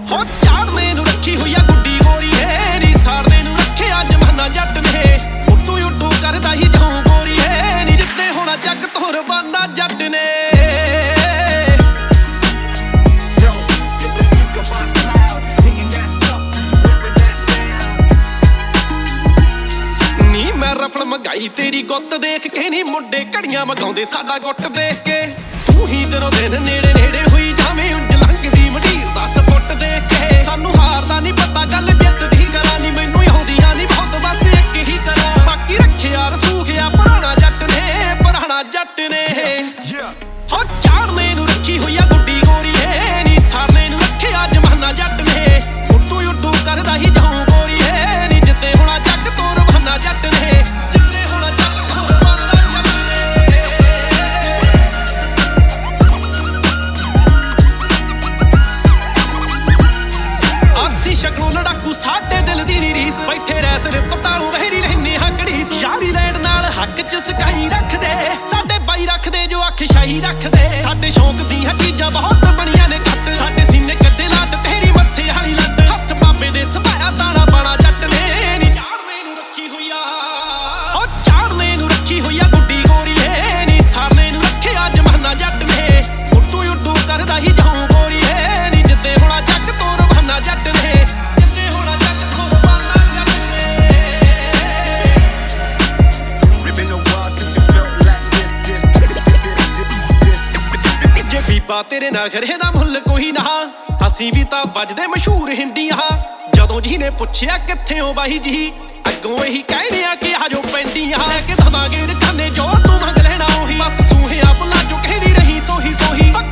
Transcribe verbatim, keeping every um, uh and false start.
ਹੋ ਚਾੜਨੇ ਨੂੰ ਰੱਖੀ ਹੋਈ ਆ ਗੁੱਡੀ ਗੋਰੀ ਏ ਨੀ ਸਾੜਨੇ ਨੂੰ ਰੱਖਿਆ ਜਮਾਨਾ ਜੱਟ ਨੇ ਉੱਟੂ ਉੱਟੂ ਕਰਦਾ ਹੀ ਜਾਉ ਗੋਰੀ ਏ ਨੀ ਜਿੱਤੇ ਹੋਣਾ ਜੱਗ ਤੋਰ ਬਾਨਾ ਜੱਟ ਨੇ ਰਫਲ ਮਗਾਈ ਤੇਰੀ ਗੁੱਤ ਦੇਖ ਕੇ ਨੀ ਮੁੰਡੇ ਘੜੀਆਂ ਮਗਾਉਂਦੇ ਸਾਡਾ ਗੁੱਟ ਦੇਖ ਕੇ ਤੂੰ ਹੀ ਦਿਨੋਂ ਦਿਨ ਨੇੜੇ ਨੇੜੇ ਹੋਈ ਜਾਵੇਂ ਉਂਝ ਲੰਘਦੀ ਮੰਡੀਰ ਦਸ ਫੁੱਟ ਦੇਖ ਕੇ ਸਾਨੂੰ ਹਾਰਦਾ ਨੀ ਪਤਾ ਗੱਲ ਜਿੱਤ ਦੀ ਕਰਾਂ ਨੀ ਮੈਨੂੰ ਆਉਂਦੀਆਂ ਨੀ ਬਹੁਤ ਬਸ ਇੱਕ ਹੀ ਕਰਾਂ ਬਾਕੀ ਰੱਖਿਆ ਰਸੂਖਿਆ ਪੁਰਾਣਾ ਜੱਟ ਨੇ ਪੁਰਾਣਾ ਜੱਟ ਨੇ ਹੋ ਚਾੜਨੇ ਨੂੰ ਰੱਖੀ ਹੋਈ ਆ ਗੁੱਡੀ ਗੋਰੀ ਏ ਨੀ ਸਾੜਨੇ ਨੂੰ ਰੱਖਿਆ ਜਮਾਨਾ ਜੱਟ ਨੇ ਉੱਟੂ ਉੱਟੂ ਕਰਦਾ ਹੀ ਜਾਉ ਗੋਰੀ ਏ ਨੀ ਜਿੱਤੇ ਹੋਣਾ ਜੱਗ ਤੋਰ ਬਹਾਨਾ ਜੱਟ ਨੇ ਸ਼ਕਲੋਂ ਲੜਾਕੂ ਸਾਡੇ ਦਿਲ ਦੀ ਨੀ ਰੀਸ ਬੈਠੇ ਰਹਿ ਸਿਰ ਪਤਾ ਨੂੰ ਵਹਿਰੀ ਰਹਿਨੇ ਹਾਂ ਘੜੀਸ ਯਾਰੀ ਲੈਣ ਨਾਲ ਹੱਕ ਚ ਸਕਾਈ ਰੱਖਦੇ ਸਾਡੇ ਬਾਈ ਰੱਖਦੇ ਜੋ ਅੱਖ ਸ਼ਾਹੀ ਰੱਖਦੇ ਸਾਡੇ ਸ਼ੌਂਕ ਦੀਆਂ ਚੀਜ਼ਾਂ ਬਹੁਤ ਬਣੀਆਂ ਨੇ ਘੱਟ ਸਾਡੇ ਸੀਨੇ ਕੱਢੇ ਲਾਟ ਤੇਰੀ ਮੱਥੇ ਵਾਲੀ ਲੱਟ ਹੱਥ ਬਾਬੇ ਦੇ ਸਭਾਇਆ ਤਾਣਾ ਬਾਣਾ ਜੱਟ ਨੇ ਨੀ ਚਾੜਨੇ ਨੂੰ ਰੱਖੀ ਹੋਈ ਆ ਉਹ ਚਾੜਨੇ ਨੂੰ ਰੱਖੀ ਹੋਈ ਆ ਗੁੱਡੀ ਗੋਰੀ ਏ ਨੀ ਸਾੜਨੇ ਨੂੰ ਰੱਖਿਆ ਜਮਾਨਾ ਜੱਟ ਨੇ ਉੱਟੂ ਉੱਟੂ ਕਰਦਾ ਹੀ ਜਾਉ ਗੋਰੀ ਏ ਨੀ ਜਿੱਤੇ ਹੋਣਾ ਜੱਗ ਤੋਰ ਬਹਾਨਾ ਜੱਟ ਨੇ ਬੀਬਾ ਤੇਰੇ ਨਖਰੇ ਦਾ ਮੁੱਲ ਕੋਈ ਨਾ ਅਸੀਂ ਵੀ ਤਾਂ ਵੱਜਦੇ ਮਸ਼ਹੂਰ ਹਿੰਦੀਆਂ ਜਦੋਂ ਜੀ ਨੇ ਪੁੱਛਿਆ ਕਿੱਥੇ ਹੋ ਬਾਈ ਜੀ ਅੱਗੋਂ ਇਹੀ ਕਹਿਣੇ ਆ ਕਿ ਆਜੋ ਪੈਂਦੀਆਂ ਲੈ ਕੇ ਦਵਾਂਗੇ ਰਖਾਨੇ ਜੋ ਤੂੰ ਮੰਗ ਲੈਣਾ ਉਹੀ ਬਸ ਸੂਹਿਆ ਬੁੱਲਾ ਜੋ ਕਹਿਦੀ ਰਹੀ ਸੋਹੀ ਸੋਹੀ